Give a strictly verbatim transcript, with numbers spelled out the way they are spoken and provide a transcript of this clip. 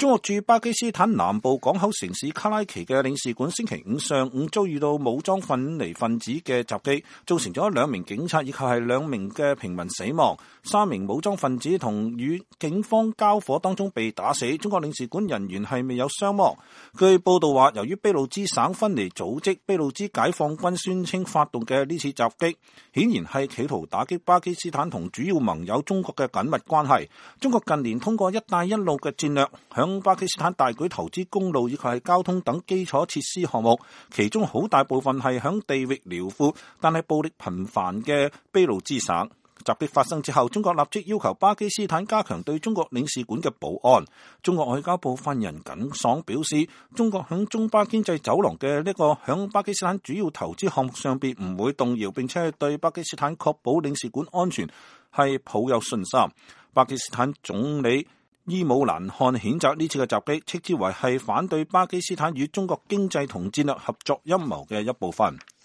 中國駐巴基斯坦南部港口城市卡拉奇嘅領事館星期五上午遭遇到武裝分離分子嘅襲擊，造成咗兩名警察以及係兩名嘅平民死亡，三名武裝分子同與警方交火當中被打死。中國領事館人員係未有傷亡。據報道話，由於俾路支省分離組織俾路支解放軍宣稱發動嘅呢次襲擊，顯然係企圖打擊巴基斯坦同主要盟友中國嘅緊密關係。中國近年通過一帶一路嘅戰略，響巴基斯坦大舉投資公路以及係交通等基礎設施項目，其中好大部分係響地域遼闊但係暴力頻繁嘅俾路支省。襲擊發生之後，中國立即要求巴基斯坦加強對中國領事館嘅保安。中國外交部發言人耿爽表示，中國響中巴經濟走廊嘅呢個響巴基斯坦主要投資項目上邊唔會動搖，並且係對巴基斯坦確保領事館安全係抱有信心。巴基斯坦總理伊姆蘭汗譴責呢次嘅襲擊，斥之為係反對巴基斯坦與中國經濟同戰略合作陰謀嘅一部分。